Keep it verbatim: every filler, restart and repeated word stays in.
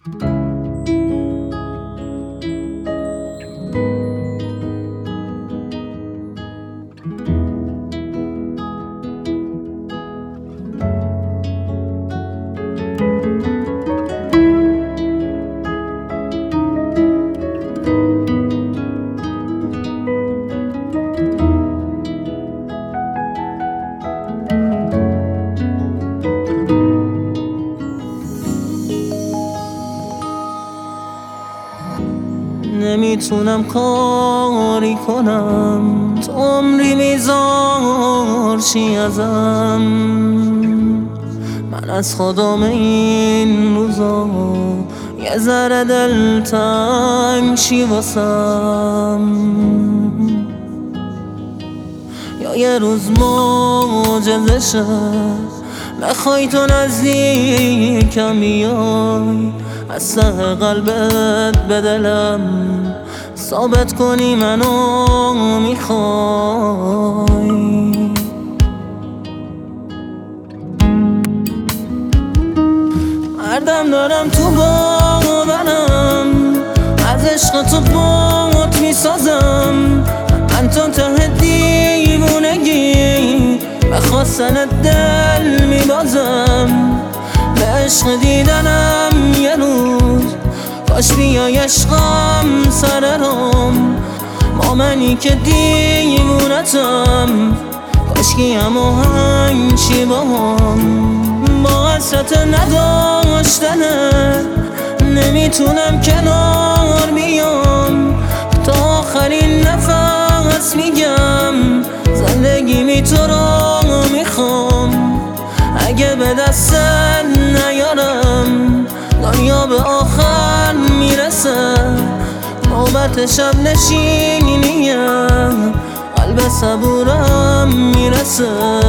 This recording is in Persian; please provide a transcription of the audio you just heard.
نمیتونم کاری کنم، تو عمری میذار چی ازم. من از خودم این روزا یه ذره دلتنگ چی واسم. یا یه روز معجزه شه، بخوای تو نزدیکم بیای، از ته قلبت به دلم ثابت کنی منو میخوای. مردم دارم تو باورم، از عشق تو بات میسازم. من تو ته دیوونگی به خواستن دل میبازم. به عشق دیدنم یه روز کاش بیای عشقم سر رام. با منی که دیوونتم، کاشکی هم آهنگ چی با هم. با حسرت نداشتنه نمیتونم کنار بیام. تا آخرین نفس میگم زندگی می تو رو میخوام. اگه به دستت نیارم دنیا به آخر میرسه. نوبت شب نشینیه قلب صبورم میرسه.